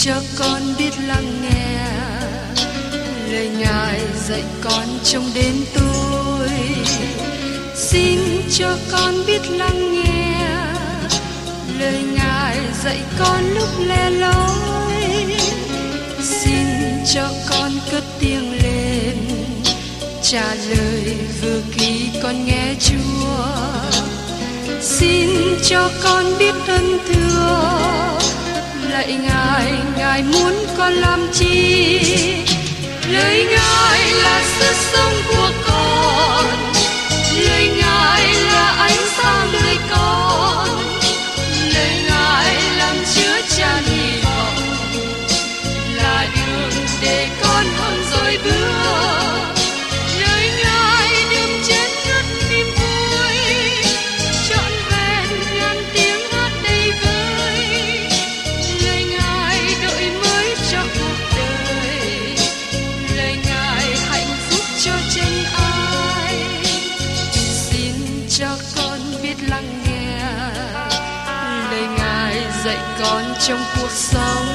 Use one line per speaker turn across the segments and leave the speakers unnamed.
cho con biết lắng nghe lời Ngài dạy con trong đêm tối. Xin cho con biết lắng nghe lời Ngài dạy con lúc lẻ loi. Xin cho con cất tiếng lên trả lời vừa khi con nghe Chúa. Xin cho con biết ơn thưa lạy Ngài, Ngài muốn con làm chi? Lời Ngài là sức sống của con, lời Ngài là ánh sáng đời con, lời Ngài làm chứa chan hy vọng, là đường để con hơn rồi bước. Lời Ngài đừng chết ngất niềm vui, trọn vẹn ngàn tiếng hát đầy vơi. Lời Ngài đổi mới cho cuộc đời, lời Ngài hạnh phúc cho chân ai. Xin cho con biết lắng nghe lời Ngài dạy con trong cuộc sống.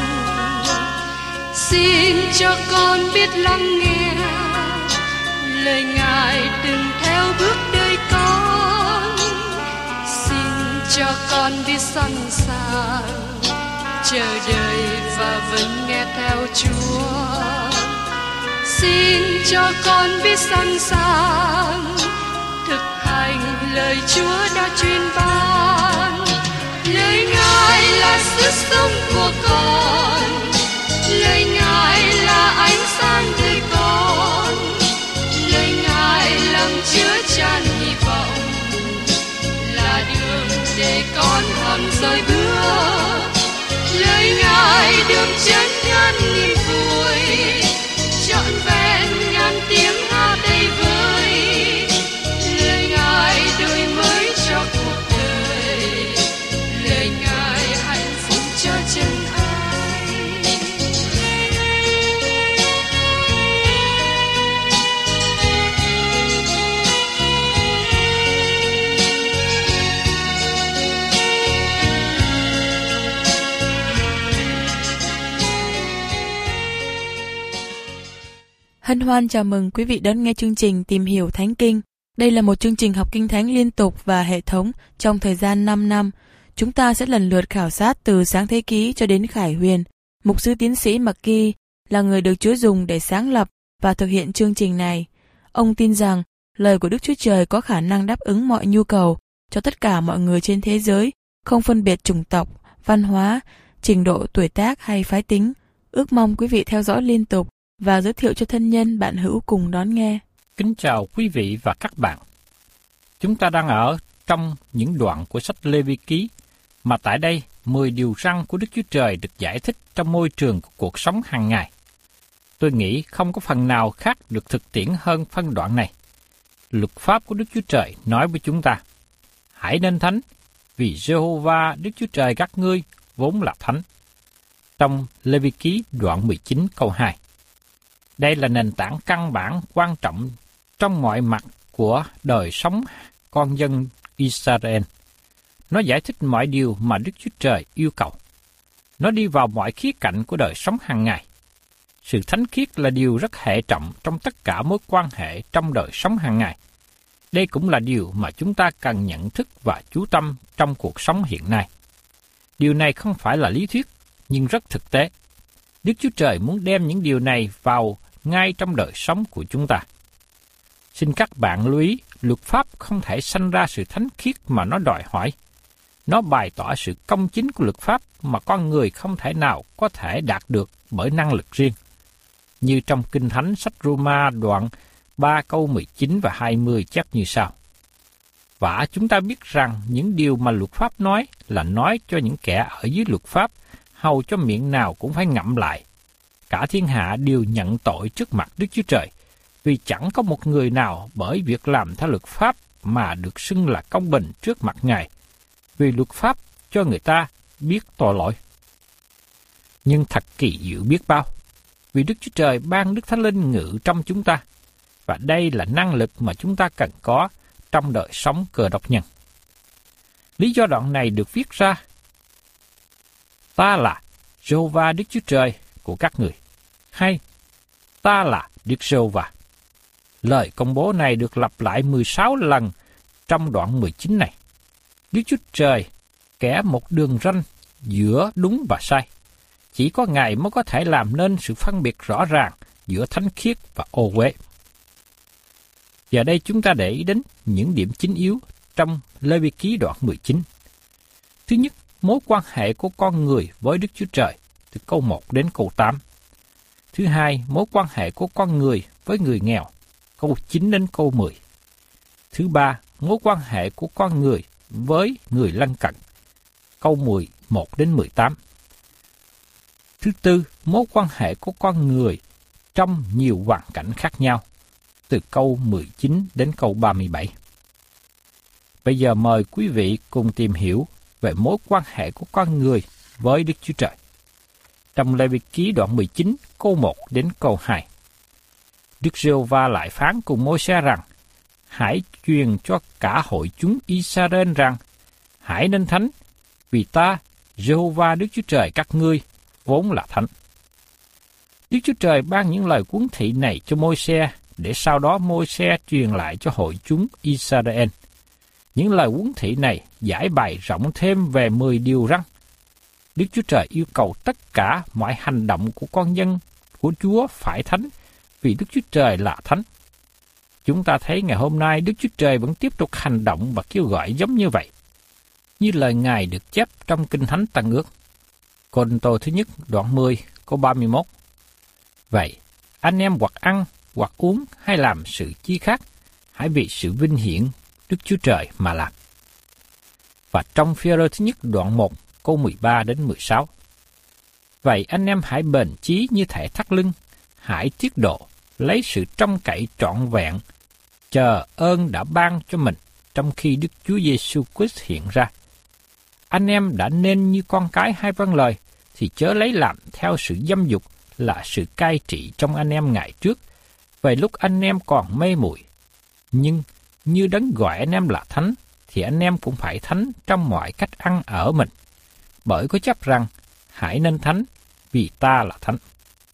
Xin cho con biết lắng nghe lời Ngài đừng theo bước đời con. Xin cho con biết sẵn sàng chờ đợi và vẫn nghe theo Chúa. Xin cho con biết sẵn sàng thực hành lời Chúa đã truyền ban. Lời Ngài là sức sống của con, lời Ngài là ánh sáng đời con, lời Ngài làm chứa chan hy vọng, là đường để con hằng rời bước. Lời Ngài đường chân ngàn nghìn vui, trọn vẹn ngàn tiếng hát đầy vơi. Lời Ngài đổi mới cho cuộc đời, lời Ngài hạnh phúc cho chân ai.
Hân hoan chào mừng quý vị đón nghe chương trình Tìm hiểu Thánh Kinh. Đây là một chương trình học Kinh Thánh liên tục và hệ thống trong thời gian 5 năm. Chúng ta sẽ lần lượt khảo sát từ Sáng Thế Ký cho đến Khải Huyền. Mục sư tiến sĩ McGee là người được Chúa dùng để sáng lập và thực hiện chương trình này. Ông tin rằng lời của Đức Chúa Trời có khả năng đáp ứng mọi nhu cầu cho tất cả mọi người trên thế giới, không phân biệt chủng tộc, văn hóa, trình độ tuổi tác hay phái tính. Ước mong quý vị theo dõi liên tục và giới thiệu cho thân nhân bạn hữu cùng đón nghe.
Kính chào quý vị và các bạn. Chúng ta đang ở trong những đoạn của sách Lê-vi ký, mà tại đây 10 điều răn của Đức Chúa Trời được giải thích trong môi trường của cuộc sống hàng ngày. Tôi nghĩ không có phần nào khác được thực tiễn hơn phân đoạn này. Luật pháp của Đức Chúa Trời nói với chúng ta: hãy nên thánh, vì Giê-hô-va Đức Chúa Trời các ngươi vốn là thánh. Trong Lê-vi ký đoạn 19 câu 2. Đây là nền tảng căn bản quan trọng trong mọi mặt của đời sống con dân Israel. Nó giải thích mọi điều mà Đức Chúa Trời yêu cầu. Nó đi vào mọi khía cạnh của đời sống hàng ngày. Sự thánh khiết là điều rất hệ trọng trong tất cả mối quan hệ trong đời sống hàng ngày. Đây cũng là điều mà chúng ta cần nhận thức và chú tâm trong cuộc sống hiện nay. Điều này không phải là lý thuyết, nhưng rất thực tế. Đức Chúa Trời muốn đem những điều này vào ngay trong đời sống của chúng ta. Xin các bạn lưu ý, luật pháp không thể sanh ra sự thánh khiết mà nó đòi hỏi. Nó bày tỏ sự công chính của luật pháp mà con người không thể nào có thể đạt được bởi năng lực riêng. Như trong Kinh Thánh sách Roma đoạn 3 câu 19 và 20 chép như sau: Và chúng ta biết rằng những điều mà luật pháp nói là nói cho những kẻ ở dưới luật pháp, hầu cho miệng nào cũng phải ngậm lại. Cả thiên hạ đều nhận tội trước mặt Đức Chúa Trời, vì chẳng có một người nào bởi việc làm theo luật pháp mà được xưng là công bình trước mặt Ngài, vì luật pháp cho người ta biết tội lỗi. Nhưng thật kỳ diệu biết bao, vì Đức Chúa Trời ban Đức Thánh Linh ngự trong chúng ta, và đây là năng lực mà chúng ta cần có trong đời sống Cơ Đốc nhân. Lý do đoạn này được viết ra: ta là Giê-hô-va Đức Chúa Trời của các người, hay ta là Đức Giê-hô-va. Lời công bố này được lặp lại 16 lần trong đoạn 19 này. Đức Chúa Trời kẻ một đường ranh giữa đúng và sai. Chỉ có Ngài mới có thể làm nên sự phân biệt rõ ràng giữa thánh khiết và ô uế. Giờ đây chúng ta để ý đến những điểm chính yếu trong Lê-vi-ký đoạn 19. Thứ nhất, mối quan hệ của con người với Đức Chúa Trời từ câu 1 đến câu 8. Thứ hai, mối quan hệ của con người với người nghèo, câu 9 đến câu 10. Thứ ba, mối quan hệ của con người với người lân cận, câu 11 đến 18. Thứ tư, mối quan hệ của con người trong nhiều hoàn cảnh khác nhau, từ câu 19 đến câu 37. Bây giờ mời quý vị cùng tìm hiểu về mối quan hệ của con người với Đức Chúa Trời. Trong Lê-vi-ký đoạn 19, câu 1 đến câu 2. Đức Giê-hô-va lại phán cùng Môi-se rằng: Hãy truyền cho cả hội chúng Israel rằng: Hãy nên thánh, vì ta, Giê-hô-va Đức Chúa Trời các ngươi, vốn là thánh. Đức Chúa Trời ban những lời huấn thị này cho Môi-se, để sau đó Môi-se truyền lại cho hội chúng Israel. Những lời huấn thị này giải bày rộng thêm về 10 điều răn. Đức Chúa Trời yêu cầu tất cả mọi hành động của con dân của Chúa phải thánh, vì Đức Chúa Trời là thánh. Chúng ta thấy ngày hôm nay Đức Chúa Trời vẫn tiếp tục hành động và kêu gọi giống như vậy, như lời Ngài được chép trong Kinh Thánh Tân Ước. Cô-rinh-tô thứ nhất đoạn 10 câu 31. Vậy, anh em hoặc ăn, hoặc uống hay làm sự chi khác, hãy vì sự vinh hiển Đức Chúa Trời mà làm. Và trong Phi-e-rơ thứ nhất đoạn 1 câu 13 đến 16. Vậy anh em hãy bền chí như thể thắt lưng, hãy tiết độ, lấy sự trông cậy trọn vẹn, chờ ơn đã ban cho mình trong khi Đức Chúa Giêsu Christ hiện ra. Anh em đã nên như con cái hay vâng lời, thì chớ lấy làm theo sự dâm dục là sự cai trị trong anh em ngày trước, vậy lúc anh em còn mê muội. Nhưng như Đấng gọi anh em là thánh, thì anh em cũng phải thánh trong mọi cách ăn ở mình. Bởi có chấp rằng, hãy nên thánh, vì ta là thánh.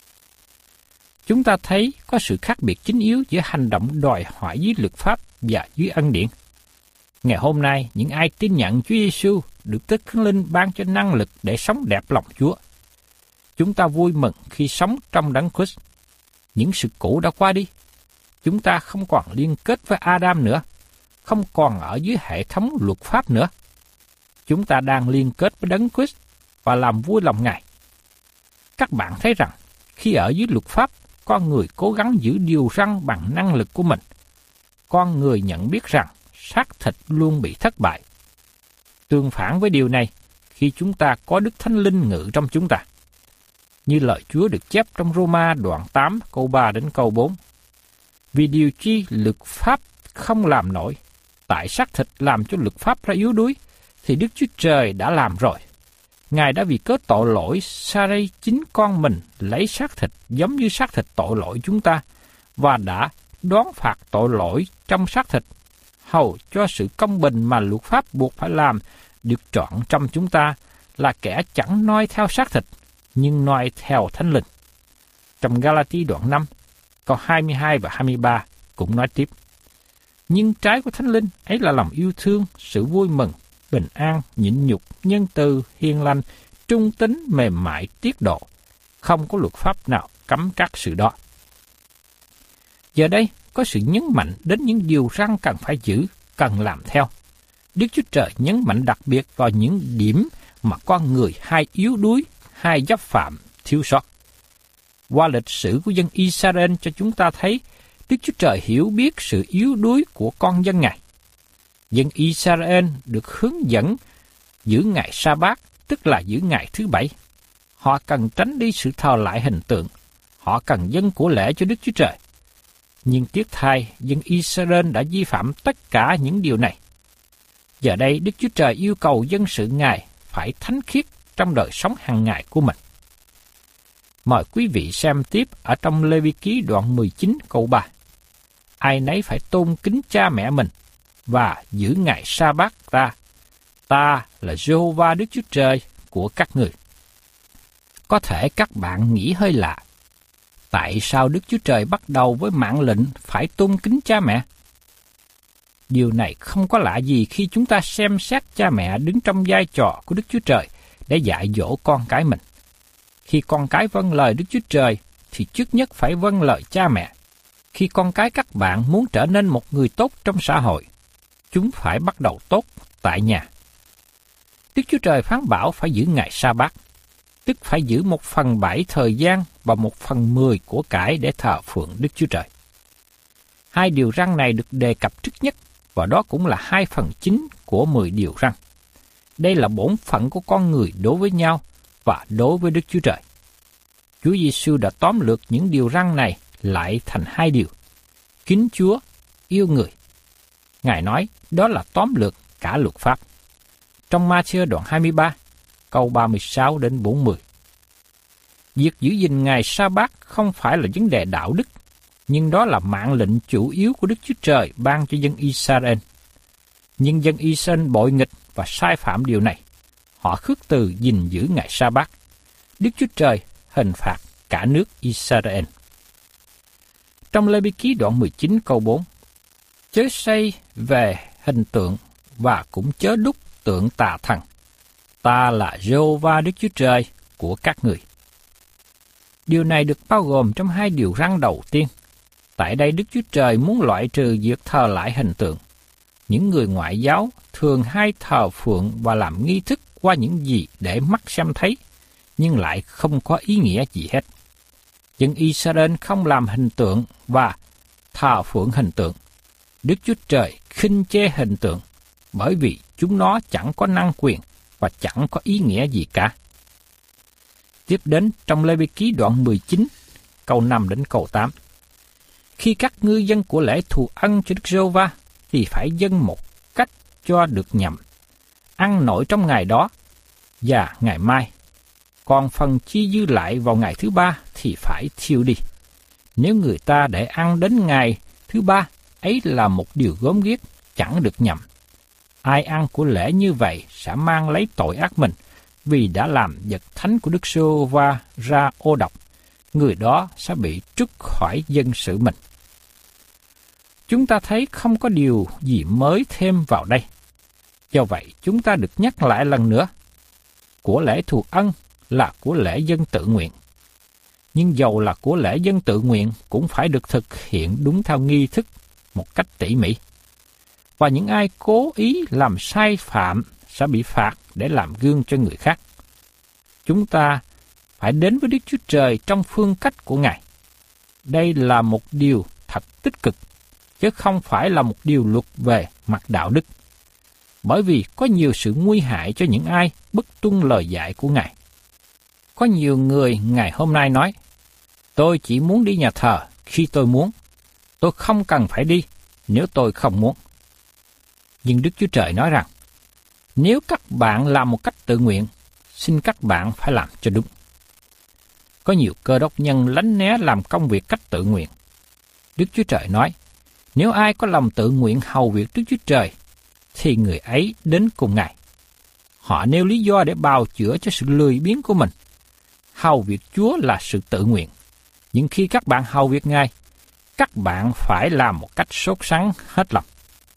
Chúng ta thấy có sự khác biệt chính yếu giữa hành động đòi hỏi dưới luật pháp và dưới ân điển. Ngày hôm nay, những ai tin nhận Chúa Giêsu được Đức Thánh Linh ban cho năng lực để sống đẹp lòng Chúa. Chúng ta vui mừng khi sống trong Đấng Christ. Những sự cũ đã qua đi. Chúng ta không còn liên kết với Adam nữa, không còn ở dưới hệ thống luật pháp nữa. Chúng ta đang liên kết với Đấng Christ và làm vui lòng Ngài. Các bạn thấy rằng, khi ở dưới luật pháp, con người cố gắng giữ điều răn bằng năng lực của mình. Con người nhận biết rằng xác thịt luôn bị thất bại. Tương phản với điều này, khi chúng ta có Đức Thánh Linh ngự trong chúng ta. Như lời Chúa được chép trong Roma đoạn 8 câu 3 đến câu 4. Vì điều chi luật pháp không làm nổi, tại xác thịt làm cho luật pháp ra yếu đuối, thì Đức Chúa Trời đã làm rồi. Ngài đã vì cớ tội lỗi sa rây chính con mình lấy xác thịt giống như xác thịt tội lỗi chúng ta, và đã đoán phạt tội lỗi trong xác thịt, hầu cho sự công bình mà luật pháp buộc phải làm được trọn trong chúng ta, là kẻ chẳng noi theo xác thịt, nhưng noi theo Thánh Linh. Trong Ga-la-ti đoạn 5, câu 22 và 23 cũng nói tiếp. Nhưng trái của Thánh Linh ấy là lòng yêu thương, sự vui mừng, bình an, nhịn nhục, nhân từ, hiền lành, trung tín, mềm mại, tiết độ. Không có luật pháp nào cấm các sự đó. Giờ đây, có sự nhấn mạnh đến những điều răn cần phải giữ, cần làm theo. Đức Chúa Trời nhấn mạnh đặc biệt vào những điểm mà con người hay yếu đuối, hay dấp phạm, thiếu sót. Qua lịch sử của dân Israel cho chúng ta thấy, Đức Chúa Trời hiểu biết sự yếu đuối của con dân Ngài. Dân Israel được hướng dẫn giữ ngày Sa-bát, tức là giữ ngày thứ Bảy. Họ cần tránh đi sự thờ lại hình tượng. Họ cần dâng của lễ cho Đức Chúa Trời. Nhưng tiếc thay, dân Israel đã vi phạm tất cả những điều này. Giờ đây, Đức Chúa Trời yêu cầu dân sự Ngài phải thánh khiết trong đời sống hàng ngày của mình. Mời quý vị xem tiếp ở trong Lê-vi-ký đoạn 19 câu 3. Ai nấy phải tôn kính cha mẹ mình và giữ ngày Sa-bát ta. Ta là Giê-hô-va Đức Chúa Trời của các người. Có thể các bạn nghĩ hơi lạ. Tại sao Đức Chúa Trời bắt đầu với mạng lệnh phải tôn kính cha mẹ? Điều này không có lạ gì khi chúng ta xem xét cha mẹ đứng trong vai trò của Đức Chúa Trời để dạy dỗ con cái mình. Khi con cái vâng lời Đức Chúa Trời thì trước nhất phải vâng lời cha mẹ. Khi con cái các bạn muốn trở nên một người tốt trong xã hội, chúng phải bắt đầu tốt tại nhà. Đức Chúa Trời phán bảo phải giữ ngày sa-bát, tức phải giữ 1/7 thời gian và 1/10 của cải để thờ phượng Đức Chúa Trời. Hai điều răn này được đề cập trước nhất, và đó cũng là 2/9 của 10 điều răn. Đây là bổn phận của con người đối với nhau và đối với Đức Chúa Trời. Chúa Giêsu đã tóm lược những điều răn này lại thành 2 điều: kính Chúa, yêu người. Ngài nói đó là tóm lược cả luật pháp. Trong Ma-thi-ơ đoạn 23, câu 36 đến 40. Việc giữ gìn ngày sa-bát không phải là vấn đề đạo đức, nhưng đó là mạng lệnh chủ yếu của Đức Chúa Trời ban cho dân Israel. Nhưng dân Israel bội nghịch và sai phạm điều này. Họ khước từ gìn giữ ngày sa-bát. Đức Chúa Trời hình phạt cả nước Israel. Trong Lê-vi-ký đoạn 19 câu 4, chớ xây về hình tượng và cũng chớ đúc tượng tà thần. Ta là Giê-hô-va Đức Chúa Trời của các người. Điều này được bao gồm trong 2 điều răn đầu tiên. Tại đây Đức Chúa Trời muốn loại trừ việc thờ lại hình tượng. Những người ngoại giáo thường hay thờ phượng và làm nghi thức qua những gì để mắt xem thấy, nhưng lại không có ý nghĩa gì hết. Dân Israel không làm hình tượng và thờ phượng hình tượng. Đức Chúa Trời khinh chê hình tượng, bởi vì chúng nó chẳng có năng quyền và chẳng có ý nghĩa gì cả. Tiếp đến trong Lê-vi-ký đoạn 19, câu 5 đến câu 8. Khi các ngư dân của lễ thù ân cho Đức Giê-hô-va thì phải dâng một cách cho được nhậm, ăn nổi trong ngày đó và ngày mai. Còn phần chi dư lại vào ngày thứ 3 thì phải thiêu đi. Nếu người ta để ăn đến ngày thứ 3, ấy là một điều gớm ghiếc, chẳng được nhậm. Ai ăn của lễ như vậy sẽ mang lấy tội ác mình, vì đã làm vật thánh của Đức Giê-hô-va ra ô độc. Người đó sẽ bị trút khỏi dân sự mình. Chúng ta thấy không có điều gì mới thêm vào đây. Do vậy, chúng ta được nhắc lại lần nữa. Của lễ thù ân là của lễ dân tự nguyện. Nhưng dầu là của lễ dân tự nguyện cũng phải được thực hiện đúng theo nghi thức một cách tỉ mỉ. Và những ai cố ý làm sai phạm sẽ bị phạt để làm gương cho người khác. Chúng ta phải đến với Đức Chúa Trời trong phương cách của Ngài. Đây là một điều thật tích cực, chứ không phải là một điều luật về mặt đạo đức. Bởi vì có nhiều sự nguy hại cho những ai bất tuân lời dạy của Ngài. Có nhiều người ngày hôm nay nói, tôi chỉ muốn đi nhà thờ khi tôi muốn. Tôi không cần phải đi nếu tôi không muốn. Nhưng Đức Chúa Trời nói rằng, nếu các bạn làm một cách tự nguyện, xin các bạn phải làm cho đúng. Có nhiều Cơ Đốc nhân lánh né làm công việc cách tự nguyện. Đức Chúa Trời nói, nếu ai có lòng tự nguyện hầu việc Đức Chúa Trời, thì người ấy đến cùng Ngài. Họ nêu lý do để bào chữa cho sự lười biếng của mình. Hầu việc Chúa là sự tự nguyện. Nhưng khi các bạn hầu việc Ngài, các bạn phải làm một cách sốt sắng hết lòng.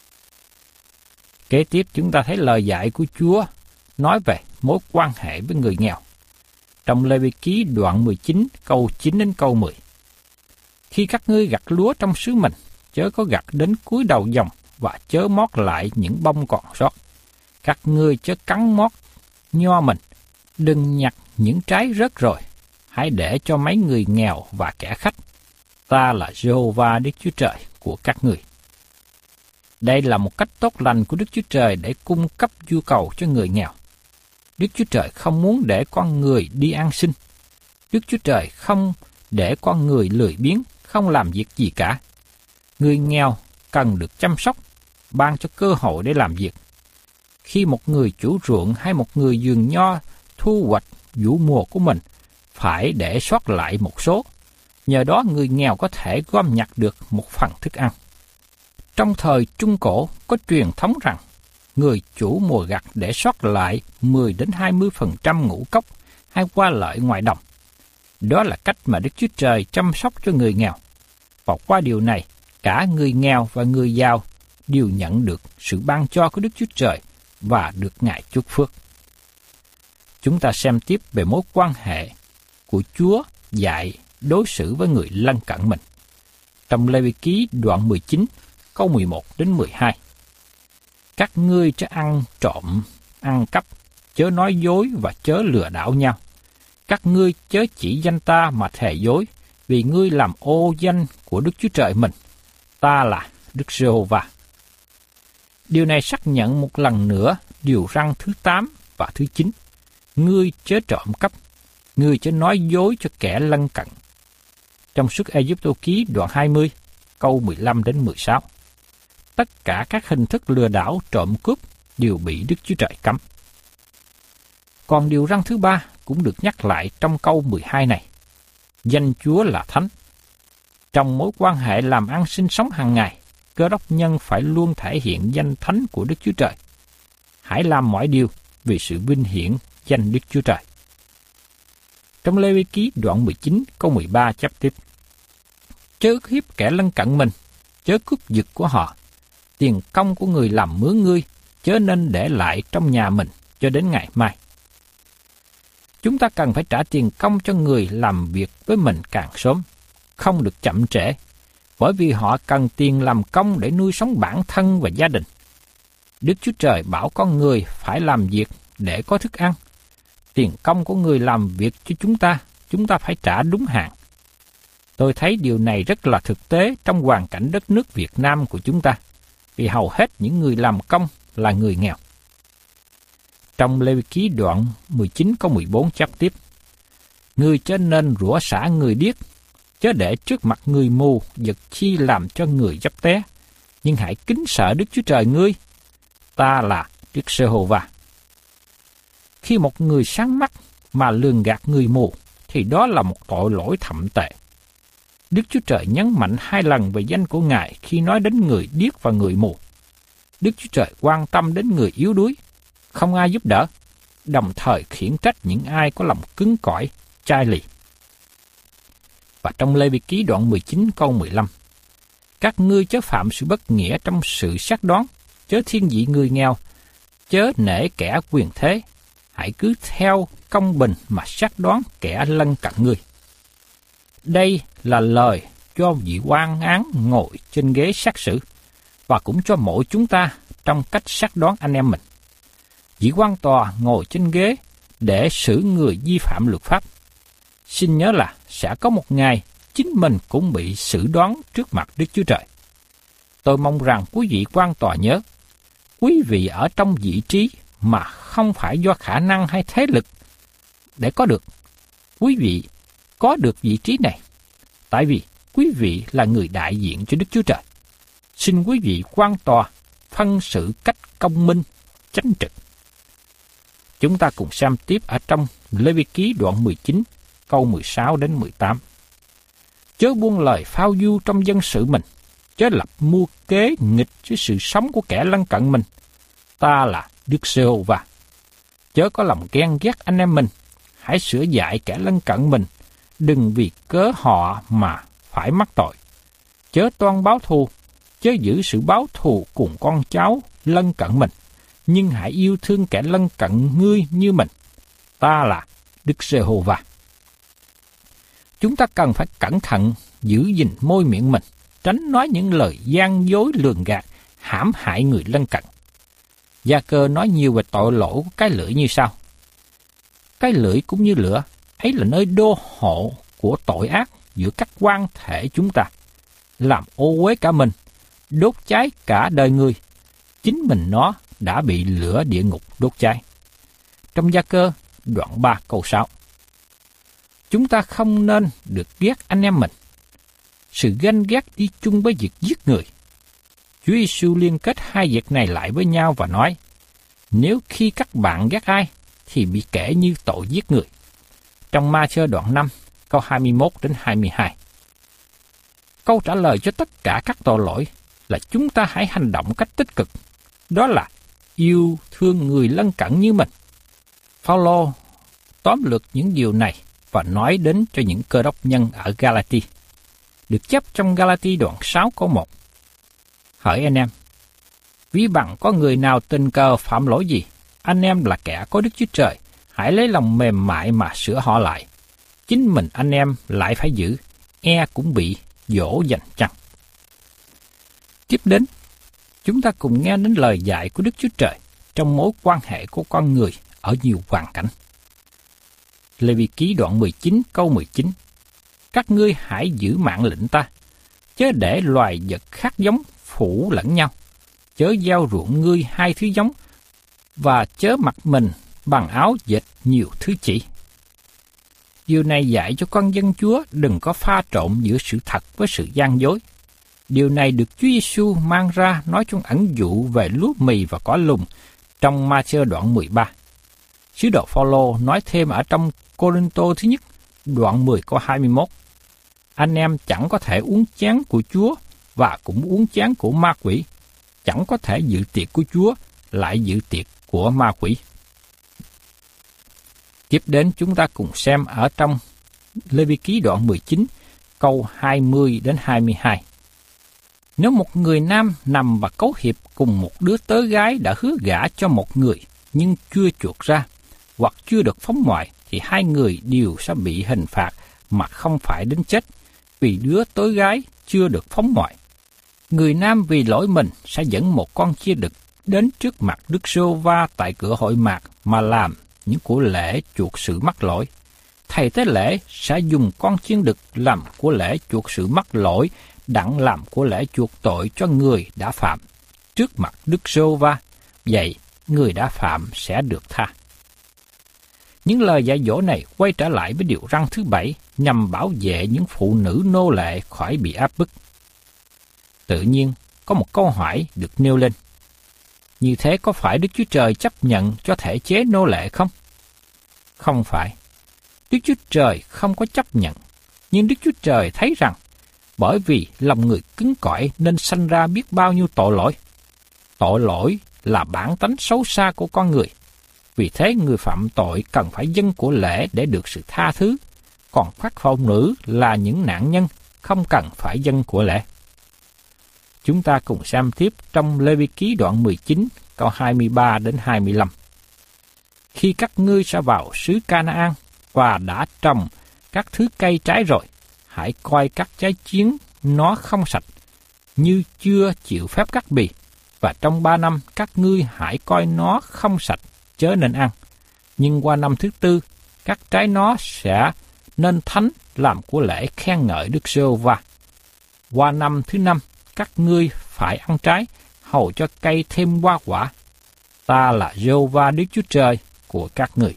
Kế tiếp chúng ta thấy lời dạy của Chúa nói về mối quan hệ với người nghèo. Trong Lê-vi-ký đoạn 19 câu 9 đến câu 10. Khi các ngươi gặt lúa trong xứ mình, chớ có gặt đến cuối đầu dòng và chớ mót lại những bông còn sót. Các ngươi chớ cắn mót nho mình, đừng nhặt những trái rớt rồi, hãy để cho mấy người nghèo và kẻ khách. Ta là Giê-hô-va Đức Chúa Trời của các ngươi. Đây là một cách tốt lành của Đức Chúa Trời để cung cấp nhu cầu cho người nghèo. Đức Chúa Trời không muốn để con người đi ăn xin. Đức Chúa Trời không để con người lười biếng, không làm việc gì cả. Người nghèo cần được chăm sóc, ban cho cơ hội để làm việc. Khi một người chủ ruộng hay một người vườn nho thu hoạch vụ mùa của mình, phải để sót lại một số. Nhờ đó người nghèo có thể gom nhặt được một phần thức ăn. Trong thời Trung Cổ có truyền thống rằng người chủ mùa gặt để sót lại 10-20% ngũ cốc hay qua lợi ngoài đồng. Đó là cách mà Đức Chúa Trời chăm sóc cho người nghèo. Và qua điều này, cả người nghèo và người giàu đều nhận được sự ban cho của Đức Chúa Trời và được Ngài chúc phước. Chúng ta xem tiếp về mối quan hệ của Chúa dạy đối xử với người lân cận mình. Trong Lê-vi-ký đoạn 19, câu 11 đến 12. Các ngươi chớ ăn trộm, ăn cắp, chớ nói dối và chớ lừa đảo nhau. Các ngươi chớ chỉ danh ta mà thề dối, vì ngươi làm ô danh của Đức Chúa Trời mình. Ta là Đức Giê-hô-va. Điều này xác nhận một lần nữa điều răn thứ 8 và thứ 9. Ngươi chớ trộm cắp, ngươi chớ nói dối cho kẻ lân cận. Trong Xuất Ê-díp-tô ký đoạn 20, câu 15 đến 16. Tất cả các hình thức lừa đảo, trộm cướp đều bị Đức Chúa Trời cấm. Còn điều răn thứ 3 cũng được nhắc lại trong câu 12 này. Danh Chúa là thánh. Trong mối quan hệ làm ăn sinh sống hàng ngày, Cơ đốc nhân phải luôn thể hiện danh thánh của Đức Chúa Trời. Hãy làm mọi điều vì sự vinh hiển danh Đức Chúa Trời. Trong Lê-vi-ký đoạn 19 câu 13 chép tiếp. Chớ ức hiếp kẻ lân cận mình, chớ cướp giật của họ. Tiền công của người làm mướn ngươi, chớ nên để lại trong nhà mình cho đến ngày mai. Chúng ta cần phải trả tiền công cho người làm việc với mình càng sớm, không được chậm trễ, bởi vì họ cần tiền làm công để nuôi sống bản thân và gia đình. Đức Chúa Trời bảo con người phải làm việc để có thức ăn. Tiền công của người làm việc cho chúng ta phải trả đúng hạn. Tôi thấy điều này rất là thực tế trong hoàn cảnh đất nước Việt Nam của chúng ta, vì hầu hết những người làm công là người nghèo. Trong Lê-vi-ký đoạn 19 câu 14 chép tiếp. Ngươi chớ nên rủa xả người điếc, chớ để trước mặt người mù vật chi làm cho người dấp té, nhưng hãy kính sợ Đức Chúa Trời ngươi. Ta là Đức Giê-hô-va. Khi một người sáng mắt mà lường gạt người mù, thì đó là một tội lỗi thậm tệ. Đức Chúa Trời nhấn mạnh 2 lần về danh của Ngài khi nói đến người điếc và người mù. Đức Chúa Trời quan tâm đến người yếu đuối, không ai giúp đỡ, đồng thời khiển trách những ai có lòng cứng cỏi, chai lì. Và trong Lê-vi-ký đoạn 19 câu 15. Các ngươi chớ phạm sự bất nghĩa trong sự xác đoán, chớ thiên vị người nghèo, chớ nể kẻ quyền thế, hãy cứ theo công bình mà xác đoán kẻ lân cận ngươi. Đây là lời cho vị quan án ngồi trên ghế xét xử, và cũng cho mỗi chúng ta trong cách xác đoán anh em mình. Vị quan tòa ngồi trên ghế để xử người vi phạm luật pháp. Xin nhớ là sẽ có một ngày chính mình cũng bị xử đoán trước mặt Đức Chúa Trời. Tôi mong rằng quý vị quan tòa nhớ, quý vị ở trong vị trí mà không phải do khả năng hay thế lực để có được. Quý vị có được vị trí này, tại vì quý vị là người đại diện cho Đức Chúa Trời. Xin quý vị quan tòa phân xử cách công minh, chánh trực. Chúng ta cùng xem tiếp ở trong Lê-vi-ký đoạn 19, câu 16 đến 18. Chớ buông lời phao du trong dân sự mình, chớ lập mưu kế nghịch với sự sống của kẻ lân cận mình. Ta là Đức Giê-hô-va. Chớ có lòng ghen ghét anh em mình, hãy sửa dạy kẻ lân cận mình, đừng vì cớ họ mà phải mắc tội. Chớ toan báo thù, chớ giữ sự báo thù cùng con cháu lân cận mình, nhưng hãy yêu thương kẻ lân cận ngươi như mình. Ta là Đức Giê-hô-va. Chúng ta cần phải cẩn thận giữ gìn môi miệng mình, tránh nói những lời gian dối lường gạt, hãm hại người lân cận. Gia-cơ nói nhiều về tội lỗi của cái lưỡi như sau. Cái lưỡi cũng như lửa, ấy là nơi đô hộ của tội ác giữa các quan thể chúng ta, làm ô uế cả mình, đốt cháy cả đời người. Chính mình nó đã bị lửa địa ngục đốt cháy. Trong Gia-cơ đoạn 3 câu 6. Chúng ta không nên được ghét anh em mình. Sự ganh ghét đi chung với việc giết người. Chúa Giêsu liên kết hai việc này lại với nhau và nói, nếu khi các bạn ghét ai, thì bị kể như tội giết người. Trong Ma-thơ đoạn 5, câu 21 đến 22. Câu trả lời cho tất cả các tội lỗi là chúng ta hãy hành động cách tích cực. Đó là yêu thương người lân cận như mình. Phao-lô tóm lược những điều này và nói đến cho những Cơ Đốc nhân ở Galati. Được chép trong Galati đoạn 6 câu 1. Hỡi anh em, ví bằng có người nào tình cờ phạm lỗi gì, anh em là kẻ có Đức Chúa Trời, hãy lấy lòng mềm mại mà sửa họ lại. Chính mình anh em lại phải giữ, cũng bị dỗ dành chăng. Tiếp đến, chúng ta cùng nghe đến lời dạy của Đức Chúa Trời trong mối quan hệ của con người ở nhiều hoàn cảnh. Lê-vi-ký đoạn 19 câu 19. Các ngươi hãy giữ mạng lệnh ta, chớ để loài vật khác giống phủ lẫn nhau, chớ giao ruộng ngươi hai thứ giống, và chớ mặc mình bằng áo dệt nhiều thứ chỉ. Điều này dạy cho con dân Chúa đừng có pha trộn giữa sự thật với sự gian dối. Điều này được Chúa Giêsu mang ra nói trong ẩn dụ về lúa mì và cỏ lùng trong Ma-thi-ơ đoạn 13. Sứ đồ Phao-lô nói thêm ở trong Cô-rinh-tô thứ nhất, đoạn 10 câu 21. Anh em chẳng có thể uống chén của Chúa và cũng uống chén của ma quỷ, chẳng có thể dự tiệc của Chúa lại dự tiệc của ma quỷ. Tiếp đến chúng ta cùng xem ở trong Lê-vi-ký đoạn 19, câu 20 đến 22. Nếu một người nam nằm và cấu hiệp cùng một đứa tớ gái đã hứa gả cho một người nhưng chưa chuộc ra, hoặc chưa được phóng ngoại, thì hai người đều sẽ bị hình phạt mà không phải đến chết, vì đứa tớ gái chưa được phóng ngoại. Người nam vì lỗi mình sẽ dẫn một con chia đực đến trước mặt Đức Giê-hô-va tại cửa hội mạc mà làm những của lễ chuộc sự mắc lỗi. Thầy tế lễ sẽ dùng con chiên đực làm của lễ chuộc sự mắc lỗi, đặng làm của lễ chuộc tội cho người đã phạm trước mặt Đức Giê-hô-va. Vậy người đã phạm sẽ được tha. Những lời dạy dỗ này quay trở lại với điều răn thứ 7 nhằm bảo vệ những phụ nữ nô lệ khỏi bị áp bức. Tự nhiên, có một câu hỏi được nêu lên. Như thế có phải Đức Chúa Trời chấp nhận cho thể chế nô lệ không? Không phải. Đức Chúa Trời không có chấp nhận, nhưng Đức Chúa Trời thấy rằng bởi vì lòng người cứng cỏi nên sanh ra biết bao nhiêu tội lỗi. Tội lỗi là bản tánh xấu xa của con người. Vì thế người phạm tội cần phải dâng của lễ để được sự tha thứ, còn các phụ nữ là những nạn nhân không cần phải dâng của lễ. Chúng ta cùng xem tiếp trong Lê-vi-ký đoạn 19, câu 23 đến 25. Khi các ngươi sẽ vào xứ Ca-na-an và đã trồng các thứ cây trái rồi, hãy coi các trái chiến nó không sạch, như chưa chịu phép cắt bì, và trong 3 năm các ngươi hãy coi nó không sạch, chớ nên ăn. Nhưng qua năm thứ 4, các trái nó sẽ nên thánh làm của lễ khen ngợi Đức Giê-hô-va. Qua năm thứ 5, các ngươi phải ăn trái, hầu cho cây thêm hoa quả. Ta là Giê-hô-va Đức Chúa Trời của các ngươi.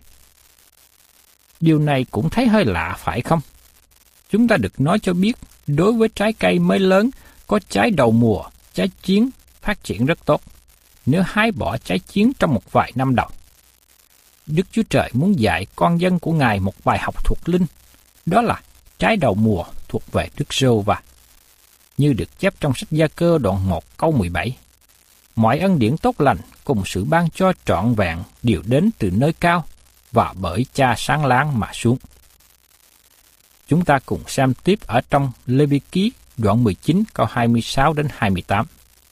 Điều này cũng thấy hơi lạ phải không? Chúng ta được nói cho biết, đối với trái cây mới lớn, có trái đầu mùa, trái chiến phát triển rất tốt, nếu hái bỏ trái chiến trong một vài năm đầu. Đức Chúa Trời muốn dạy con dân của Ngài một bài học thuộc linh, đó là trái đầu mùa thuộc về Đức Giê-hô-va. Như được chép trong sách Gia-cơ đoạn 1 câu 17. Mọi ân điển tốt lành cùng sự ban cho trọn vẹn đều đến từ nơi cao và bởi Cha sáng láng mà xuống. Chúng ta cùng xem tiếp ở trong Lê-vi-ký đoạn 19 câu 26 đến 28.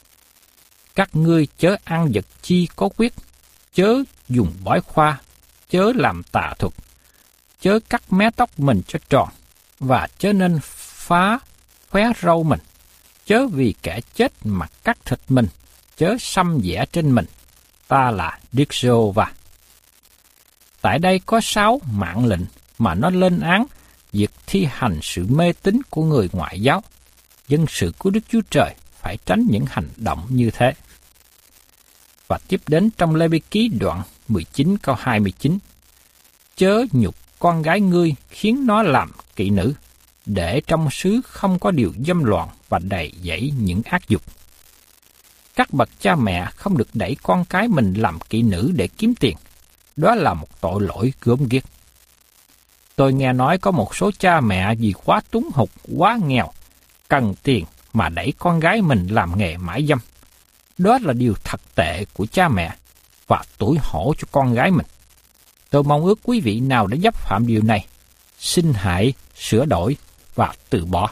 Các ngươi chớ ăn vật chi có huyết, chớ dùng bói khoa, chớ làm tà thuật, chớ cắt mé tóc mình cho tròn, và chớ nên phá khóe râu mình, chớ vì kẻ chết mà cắt thịt mình, chớ xăm vẽ trên mình. Ta là Đức Giê-hô-va. Tại đây có 6 mạng lệnh mà nó lên án việc thi hành sự mê tín của người ngoại giáo. Dân sự của Đức Chúa Trời phải tránh những hành động như thế. Và tiếp đến trong Lê-vi-ký đoạn 19 câu 29. Chớ nhục con gái ngươi khiến nó làm kỵ nữ, để trong xứ không có điều dâm loạn và đầy dẫy những ác dục. Các bậc cha mẹ không được đẩy con cái mình làm kỵ nữ để kiếm tiền. Đó là một tội lỗi gớm ghiếc. Tôi nghe nói có một số cha mẹ vì quá túng hụt, quá nghèo, cần tiền mà đẩy con gái mình làm nghề mãi dâm. Đó là điều thật tệ của cha mẹ và tủi hổ cho con gái mình. Tôi mong ước quý vị nào đã dấp phạm điều này, xin hãy sửa đổi và từ bỏ.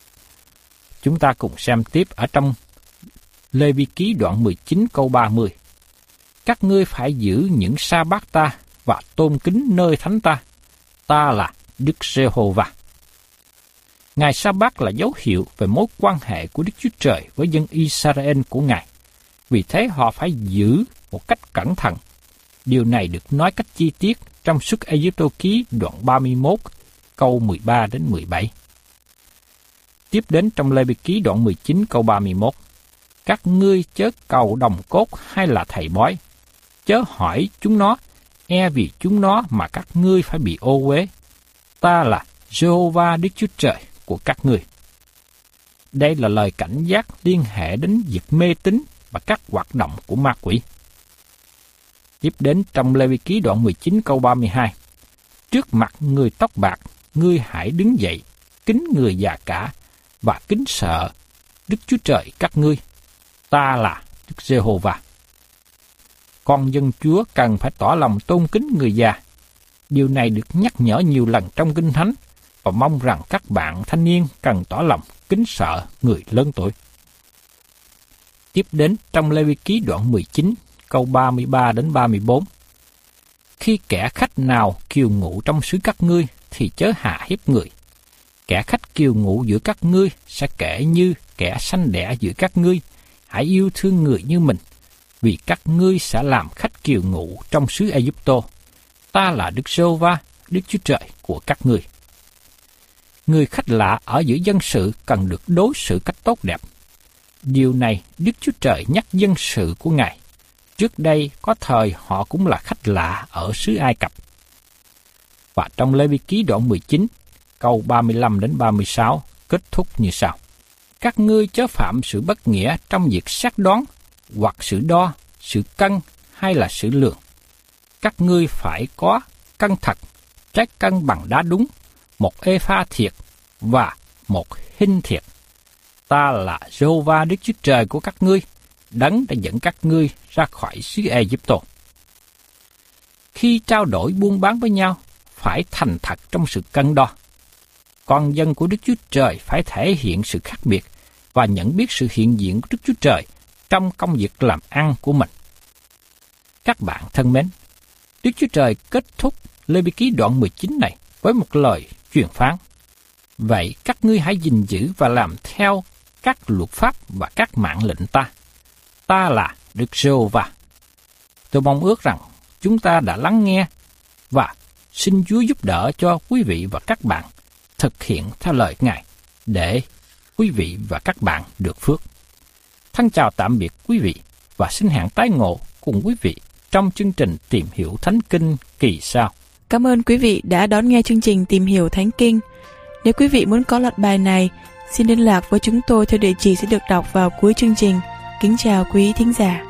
Chúng ta cùng xem tiếp ở trong Lê Vi Ký đoạn 19 câu 30. Các ngươi phải giữ những sa bát ta và tôn kính nơi thánh ta. Ta là Đức Giê-hô-va. Ngày sa bát là dấu hiệu về mối quan hệ của Đức Chúa Trời với dân Israel của Ngài. Vì thế họ phải giữ một cách cẩn thận. Điều này được nói cách chi tiết trong Xuất Ê-díp-tô ký đoạn 31 câu 13 đến 17. Tiếp đến trong Lê Vi Ký đoạn 19 câu 31. Các ngươi chớ cầu đồng cốt hay là thầy bói, chớ hỏi chúng nó, e vì chúng nó mà các ngươi phải bị ô uế. Ta là Giê-hô-va Đức Chúa Trời của các ngươi. Đây là lời cảnh giác liên hệ đến việc mê tín và các hoạt động của ma quỷ. Tiếp đến trong Lê Vi Ký đoạn 19 câu 32. Trước mặt người tóc bạc, ngươi hãy đứng dậy, kính người già cả và kính sợ Đức Chúa Trời các ngươi. Ta là Đức Giê-hô-va. Con dân Chúa cần phải tỏ lòng tôn kính người già. Điều này được nhắc nhở nhiều lần trong Kinh Thánh và mong rằng các bạn thanh niên cần tỏ lòng kính sợ người lớn tuổi. Tiếp đến trong Lê Vi Ký đoạn 19 câu 33 đến 34. Khi kẻ khách nào kiều ngụ trong xứ các ngươi thì chớ hạ hiếp người. Kẻ khách kiều ngụ giữa các ngươi sẽ kể như kẻ sanh đẻ giữa các ngươi. Hãy yêu thương người như mình, vì các ngươi sẽ làm khách kiều ngụ trong xứ Ai-cập. Ta là Đức Giê-hô-va, Đức Chúa Trời của các ngươi. Người khách lạ ở giữa dân sự cần được đối xử cách tốt đẹp. Điều này Đức Chúa Trời nhắc dân sự của Ngài. Trước đây có thời họ cũng là khách lạ ở xứ Ai Cập. Và trong Lê Vi Ký đoạn 19, câu 35 đến 36 kết thúc như sau. Các ngươi chớ phạm sự bất nghĩa trong việc xác đoán, hoặc sự đo, sự cân hay là sự lượng. Các ngươi phải có cân thật, trái cân bằng đá đúng, một ê-pha thiệt và một hin thiệt. Ta là Giê-hô-va Đức Chúa Trời của các ngươi, đấng đã dẫn các ngươi ra khỏi xứ Ai-cập. Khi trao đổi buôn bán với nhau, phải thành thật trong sự cân đo. Con dân của Đức Chúa Trời phải thể hiện sự khác biệt và nhận biết sự hiện diện của Đức Chúa Trời trong công việc làm ăn của mình. Các bạn thân mến, Đức Chúa Trời kết thúc Lê Vi Ký đoạn 19 này với một lời truyền phán. Vậy các ngươi hãy gìn giữ và làm theo các luật pháp và các mạng lệnh ta. Ta là Đức Giê-hô-va. Tôi mong ước rằng chúng ta đã lắng nghe và xin Chúa giúp đỡ cho quý vị và các bạn thực hiện theo lời Ngài để quý vị và các bạn được phước. Thân chào tạm biệt quý vị và xin hẹn tái ngộ cùng quý vị trong chương trình Tìm Hiểu Thánh Kinh kỳ sau.
Cảm ơn quý vị đã đón nghe chương trình Tìm Hiểu Thánh Kinh. Nếu quý vị muốn có loạt bài này, xin liên lạc với chúng tôi theo địa chỉ sẽ được đọc vào cuối chương trình. Kính chào quý thính giả.